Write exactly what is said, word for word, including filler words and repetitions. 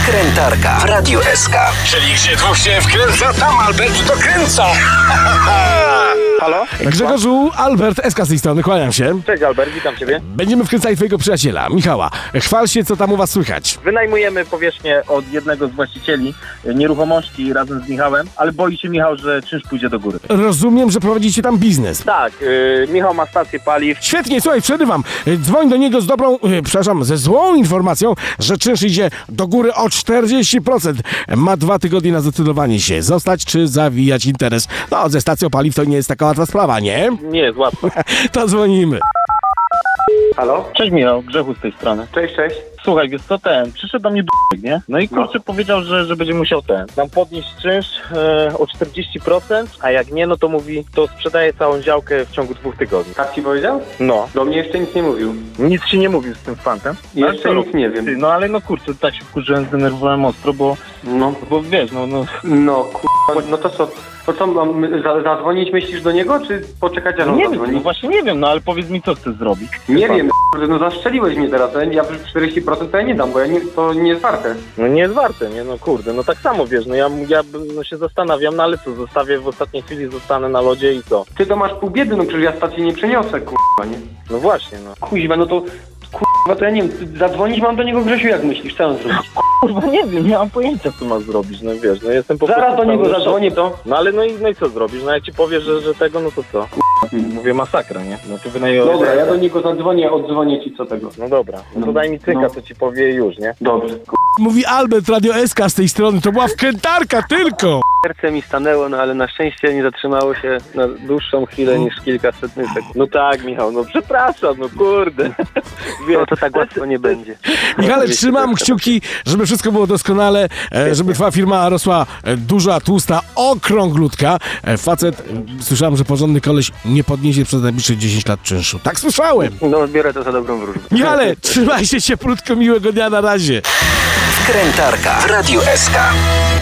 Wkrętarka w Radiu S K. Czyli gdzie dwóch się wkręca, tam Albert dokręca. Halo? Grzegorzu, Albert, S K z tej strony, kłaniam się. Cześć Albert, witam Ciebie. Będziemy wkręcali twojego przyjaciela, Michała. Chwal się, co tam u was słychać. Wynajmujemy powierzchnię od jednego z właścicieli nieruchomości razem z Michałem, ale boi się Michał, że czynsz pójdzie do góry. Rozumiem, że prowadzicie tam biznes. Tak, yy, Michał ma stację paliw. Świetnie, słuchaj, przerywam. Dzwoń do niego z dobrą, yy, przepraszam, ze złą informacją, że czynsz idzie do góry o czterdzieści procent. Ma dwa tygodnie na zdecydowanie się, zostać czy zawijać interes. No, ze stacją paliw to nie jest taka łatwa sprawa, nie? Nie jest łatwo. To dzwonimy. Halo? Cześć Michał, Grzechu z tej strony. Cześć, cześć. Słuchaj, wiesz co, ten, przyszedł do mnie d***, nie? No i kurczę, no. powiedział, że, że będzie musiał ten, nam podnieść czynsz e, o czterdzieści procent, a jak nie, no to mówi, to sprzedaje całą działkę w ciągu dwóch tygodni. Tak ci powiedział? No. Do mnie jeszcze nic nie mówił. Nic ci nie mówił z tym fantem? Jeszcze no, nic nie wiem. Ty, no ale no kurczę, tak się wkurzyłem, zdenerwowałem ostro, bo, No. bo wiesz, no, no. No k***a, no to co, to co, mam za, zadzwonić myślisz do niego, czy poczekać aż on Nie wiem, zadzwoni? no właśnie nie wiem, no ale powiedz mi, co chcesz zrobić. Nie wiem, k***a, no zastrzeliłeś mnie teraz, ja czterdzieści procent to ja nie dam, bo ja nie, to nie jest warte. No nie jest warte, nie, no kurde, no tak samo wiesz, no ja, ja no się zastanawiam, no ale co, zostawię w ostatniej chwili, zostanę na lodzie i co? Ty to masz pół biedy, no przecież ja stacji nie przeniosę, k***a, nie? No właśnie, no. Kuźwa, no to k***a, to ja nie wiem, zadzwonić mam do niego, Grzesiu, jak myślisz, co on zrobić? Kurwa, nie wiem, nie mam pojęcia, co ma zrobić, no wiesz, no jestem po Zaraz prostu do niego cały zadzwonię, szok. to... No ale no i, no i co zrobisz, no jak ci powiesz, że, że tego, no to co? Mówię masakra, nie? No ty wynająłeś... Dobra, ja do niego zadzwonię, odzwonię ci co tego. No dobra, no to No. daj mi cynka, No. co ci powie już, nie? Dobrze. Mówi Albert, Radio S K z tej strony, to była wkrętarka tylko. Serce mi stanęło, no ale na szczęście nie zatrzymało się na dłuższą chwilę niż kilkaset sekund. No tak, Michał, no przepraszam, no kurde. No to tak łatwo nie będzie. Michale, trzymam kciuki, żeby wszystko było doskonale, e, żeby twoja firma rosła e, duża, tłusta, okrąglutka. E, Facet, e, słyszałem, że porządny koleś nie podniesie przez najbliższe dziesięć lat czynszu. Tak słyszałem. No biorę to za dobrą wróżbę. Michale, trzymaj się cieplutko, miłego dnia, na razie. Wkrętarka w Radiu S K.